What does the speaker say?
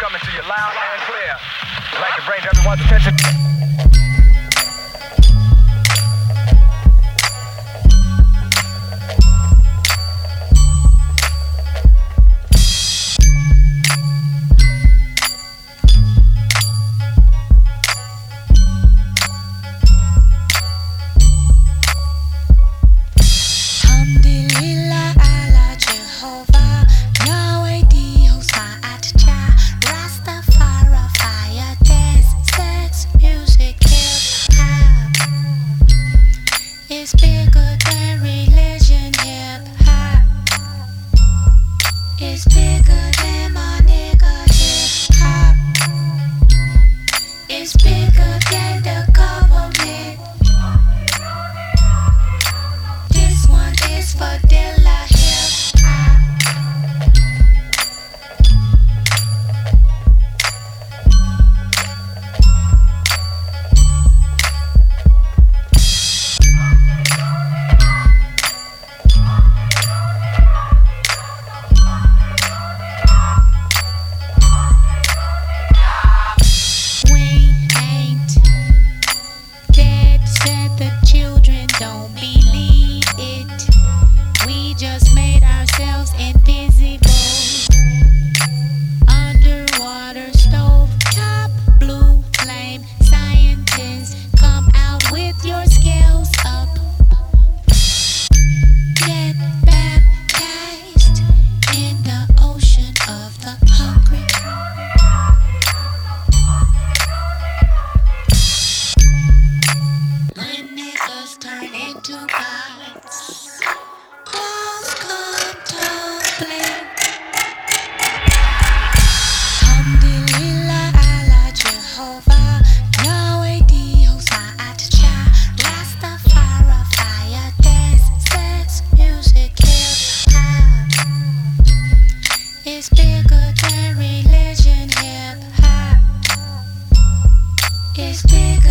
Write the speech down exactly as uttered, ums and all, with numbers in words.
coming to you loud and clear. I'd like to bring everyone's attention. It's bigger than religion, hip hop. It's bigger than my nigga, hip hop. It's bigger than the government. This one is for Dilla, hip hop. Don't believe it. We just made ourselves invisible. Underwater stove top, blue flame. Scientists, come out with your scales up. Get baptized in the ocean of the hungry. Turn into gods. Walls come tumbling. Alhamdulillah, Allah, Jehovah, Yahweh, Dios, Ma'at, Cha, Rastafari, fire, dance, sex, music, hip hop. It's bigger than religion, hip hop. It's bigger.